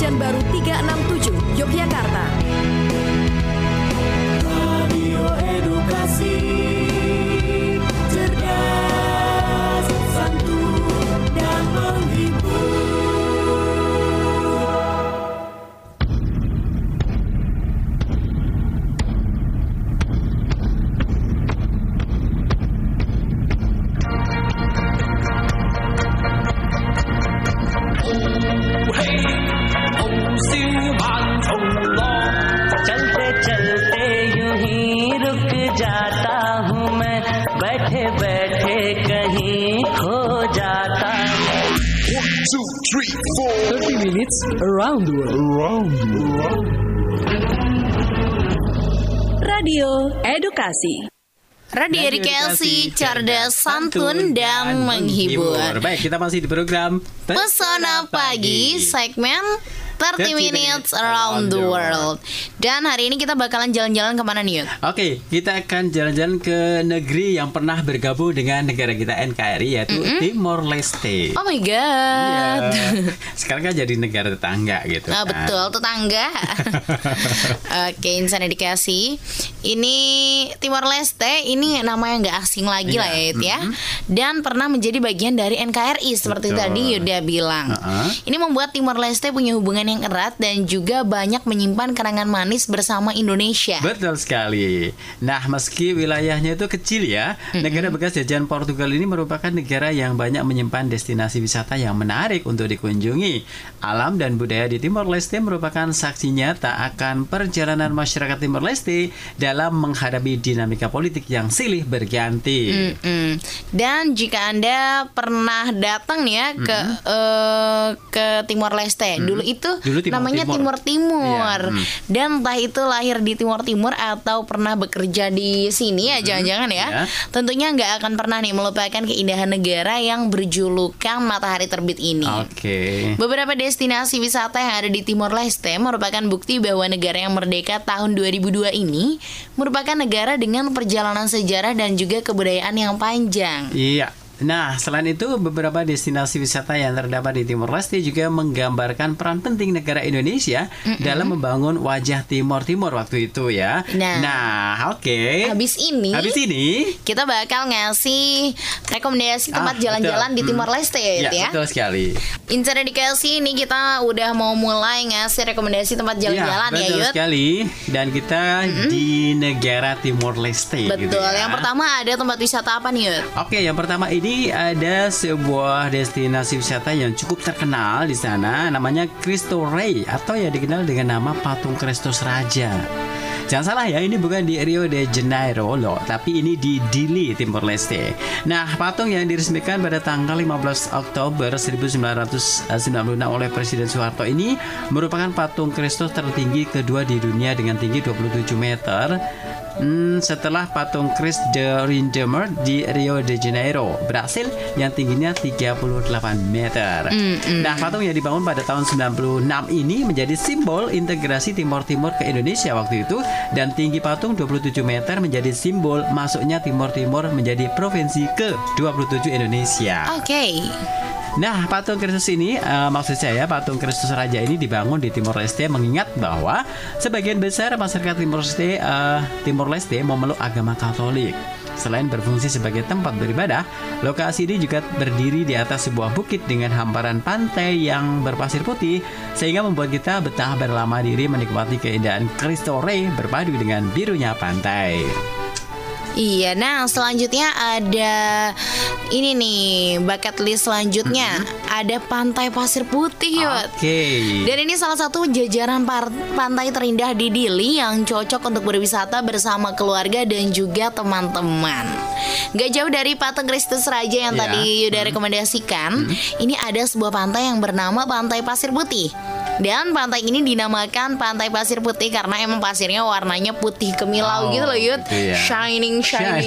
Pekanbaru 367, Yogyakarta. Radio Edukasi, cerdas, santun, dan menghibur. चलते चलते यूं ही रुक जाता हूँ मैं, बैठे बैठे कहीं खो जाता हूँ. 1, 2, 3, 4. 30 minutes around the world. Radio Edukasi. Radio Edukasi, cerdas, santun, dan menghibur. Baik, kita masih di program Pesona Pagi, segmen 30 minutes around the world. Dan hari ini kita bakalan jalan-jalan kemana nih, Yud? Oke, kita akan jalan-jalan ke negeri yang pernah bergabung dengan negara kita NKRI, yaitu Timor Leste. Oh my god. Iya. Sekarang kan jadi negara tetangga gitu kan. Betul, tetangga. Oke, insan edukasi. Ini Timor Leste, ini namanya nggak asing lagi lah ya, Yud, ya. Dan pernah menjadi bagian dari NKRI seperti Betul. tadi Yuda bilang. Ini membuat Timor Leste punya hubungan yang erat dan juga banyak menyimpan kenangan manis bersama Indonesia. Betul sekali. Nah, meski wilayahnya itu kecil ya, negara bekas jajahan Portugal ini merupakan negara yang banyak menyimpan destinasi wisata yang menarik untuk dikunjungi. Alam dan budaya di Timor Leste merupakan saksi nyata akan perjalanan masyarakat Timor Leste dalam menghadapi dinamika politik yang silih berganti. Dan jika Anda pernah datang nih ya ke Timor Leste, dulu namanya Timor Timur. Dan entah itu lahir di Timor Timur atau pernah bekerja di sini ya, jangan-jangan ya. Tentunya nggak akan pernah nih melupakan keindahan negara yang berjulukan matahari terbit ini. Beberapa destinasi wisata yang ada di Timor Leste merupakan bukti bahwa negara yang merdeka tahun 2002 ini merupakan negara dengan perjalanan sejarah dan juga kebudayaan yang panjang. Iya. Nah, selain itu beberapa destinasi wisata yang terdapat di Timor Leste juga menggambarkan peran penting negara Indonesia dalam membangun wajah Timor Timur waktu itu ya. Nah, oke. Habis ini kita bakal ngasih rekomendasi tempat jalan-jalan di Timor Leste ya. Betul sekali. Insan edukasi ini kita udah mau mulai ngasih rekomendasi tempat jalan-jalan ya, Yud. Betul sekali. Dan kita di negara Timor Leste. Betul. Gitu ya. Yang pertama ada tempat wisata apa nih, Yud? Oke, yang pertama ini ada sebuah destinasi wisata yang cukup terkenal di sana, namanya Cristo Rei atau ya dikenal dengan nama Patung Kristus Raja. Jangan salah ya, ini bukan di Rio de Janeiro loh, tapi ini di Dili, Timor Leste. Nah, patung yang diresmikan pada tanggal 15 Oktober 1996 oleh Presiden Soeharto ini merupakan patung Kristus tertinggi kedua di dunia dengan tinggi 27 meter. Setelah patung Christ the Redeemer di Rio de Janeiro Brasil yang tingginya 38 meter. Nah, patung yang dibangun pada tahun 96 ini menjadi simbol integrasi Timor Timur ke Indonesia waktu itu, dan tinggi patung 27 meter menjadi simbol masuknya Timor Timur menjadi provinsi ke-27 Indonesia. Nah, patung Kristus ini, maksud saya patung Kristus Raja ini dibangun di Timor Leste mengingat bahwa sebagian besar masyarakat Timor Leste memeluk agama Katolik. Selain berfungsi sebagai tempat beribadah, lokasi ini juga berdiri di atas sebuah bukit dengan hamparan pantai yang berpasir putih, sehingga membuat kita betah berlama diri menikmati keindahan Cristo Rei berpadu dengan birunya pantai. Iya, nah selanjutnya ada ini nih, bucket list selanjutnya ada Pantai Pasir Putih, Yud. Dan ini salah satu jajaran pantai terindah di Dili yang cocok untuk berwisata bersama keluarga dan juga teman-teman. Gak jauh dari patung Kristus Raja yang tadi udah rekomendasikan, ini ada sebuah pantai yang bernama Pantai Pasir Putih. Dan pantai ini dinamakan Pantai Pasir Putih karena emang pasirnya warnanya putih kemilau gitu loh, Yud. Shining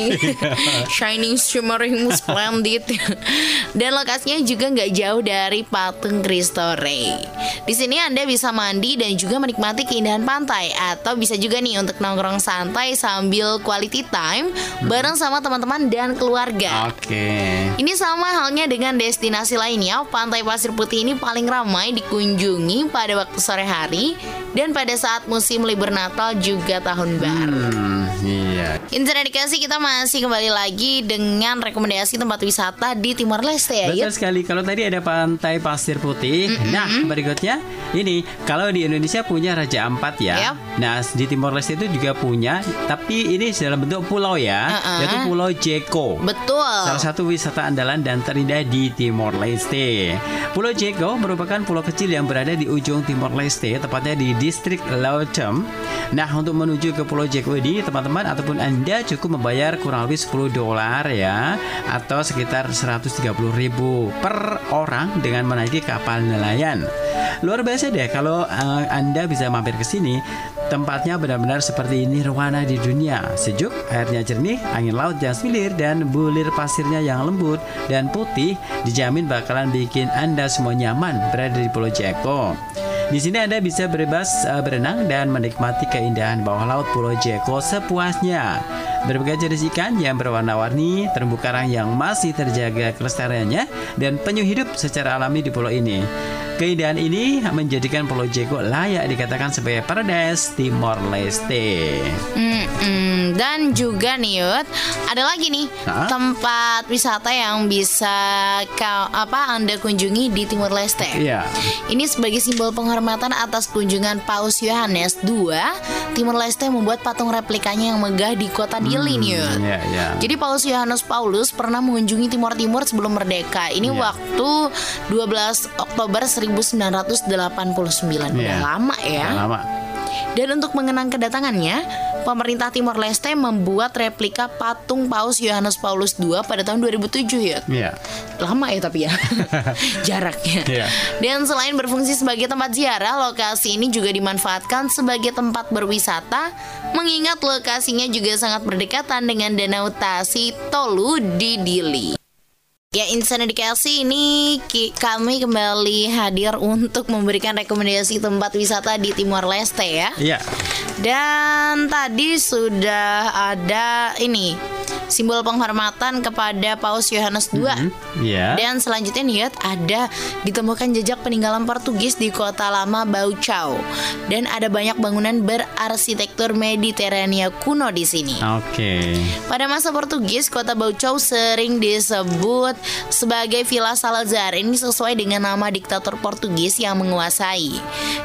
shining, shimmering, splendid. Dan lokasinya juga nggak jauh dari patung Cristo Rei. Di sini Anda bisa mandi dan juga menikmati keindahan pantai, atau bisa juga nih untuk nongkrong santai sambil quality time bareng sama teman-teman dan keluarga. Ini sama halnya dengan destinasi lainnya, Pantai Pasir Putih ini paling ramai dikunjungi pada waktu sore hari dan pada saat musim libur Natal juga Tahun Baru. Iya. Insan edukasi, kita masih kembali lagi dengan rekomendasi tempat wisata di Timor Leste ya. Betul sekali. Kalau tadi ada Pantai Pasir Putih. Nah, berikutnya ini kalau di Indonesia punya Raja Ampat ya. Yep. Nah, di Timor Leste itu juga punya, tapi ini dalam bentuk pulau ya, yaitu Pulau Jeko. Betul. Salah satu wisata andalan dan terindah di Timor Leste. Pulau Jeko merupakan pulau kecil yang berada di ujung Timor Leste, tepatnya di distrik Lautem. Nah, untuk menuju ke Pulau Jeko ini, teman-teman ataupun Anda cukup membayar kurang lebih $10 ya, atau sekitar 130.000 per orang dengan menaiki kapal nelayan. Luar biasa deh kalau Anda bisa mampir ke sini. Tempatnya benar-benar seperti nirwana di dunia. Sejuk, airnya jernih, angin laut yang semilir, dan bulir pasirnya yang lembut dan putih dijamin bakalan bikin Anda semua nyaman berada di Pulau Jeko. Di sini Anda bisa bebas berenang dan menikmati keindahan bawah laut Pulau Jeko sepuasnya. Berbagai jenis ikan yang berwarna-warni, terumbu karang yang masih terjaga kelestariannya, dan penyu hidup secara alami di pulau ini. Keindahan ini menjadikan Pulau Jeko layak dikatakan sebagai paradise Timor Leste. Dan juga nih Yud, ada lagi nih tempat wisata yang bisa Anda kunjungi di Timor Leste. Iya. Ini sebagai simbol penghormatan atas kunjungan Paus Yohanes II, Timor Leste membuat patung replikanya yang megah di kota Dili nih Yud. Jadi Paus Yohanes Paulus pernah mengunjungi Timor Timur sebelum merdeka. Ini waktu 12 Oktober 1989. Udah lama ya. Udah lama. Dan untuk mengenang kedatangannya, pemerintah Timor Leste membuat replika patung Paus Yohanes Paulus II pada tahun 2007 ya. Lama ya tapi ya jaraknya. Dan selain berfungsi sebagai tempat ziarah, lokasi ini juga dimanfaatkan sebagai tempat berwisata, mengingat lokasinya juga sangat berdekatan dengan Danau Tasi Tolu di Dili. Ya, Insan Edukasi, ini kami kembali hadir untuk memberikan rekomendasi tempat wisata di Timor Leste ya. Iya. Dan tadi sudah ada ini simbol penghormatan kepada Paus Yohanes II. Dan selanjutnya nih ada ditemukan jejak peninggalan Portugis di kota lama Baucau. Dan ada banyak bangunan berarsitektur Mediterania kuno di sini. Pada masa Portugis, kota Baucau sering disebut sebagai Villa Salazar. Ini sesuai dengan nama diktator Portugis yang menguasai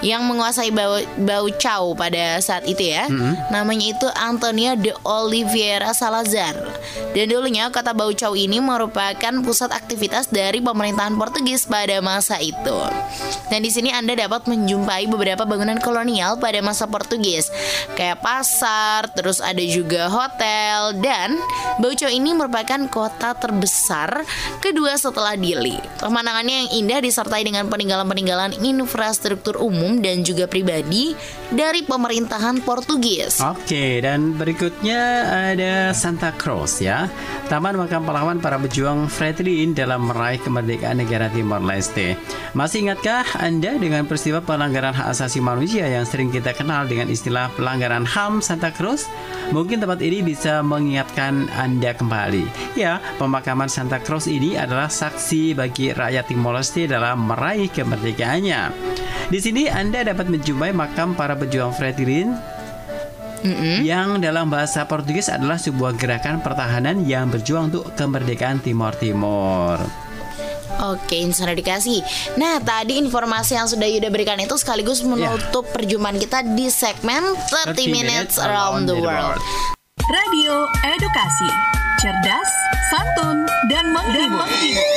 Baucau pada saat itu ya. Namanya itu Antonio de Oliveira Salazar. Dan dulunya kota Baucau ini merupakan pusat aktivitas dari pemerintahan Portugis pada masa itu. Dan di sini Anda dapat menjumpai beberapa bangunan kolonial pada masa Portugis, kayak pasar, terus ada juga hotel. Dan Baucau ini merupakan kota terbesar kedua setelah Dili. Pemandangannya yang indah disertai dengan peninggalan-peninggalan infrastruktur umum dan juga pribadi dari pemerintahan Portugis. Dan berikutnya ada Santa Cruz ya, Taman Makam Pahlawan para pejuang Fretilin dalam meraih kemerdekaan negara Timor Leste. Masih ingatkah Anda dengan peristiwa pelanggaran hak asasi manusia yang sering kita kenal dengan istilah pelanggaran HAM Santa Cruz? Mungkin tempat ini bisa mengingatkan Anda kembali. Ya, pemakaman Santa Cruz ini adalah saksi bagi rakyat Timor Leste dalam meraih kemerdekaannya. Di sini Anda dapat menjumpai makam para pejuang Fretilin yang dalam bahasa Portugis adalah sebuah gerakan pertahanan yang berjuang untuk kemerdekaan Timor Timur. Insan Edukasi. Nah, tadi informasi yang sudah Yuda berikan itu sekaligus menutup perjumpaan kita di segmen 30 Minutes Around the World. Radio Edukasi, cerdas, santun, dan menghibur.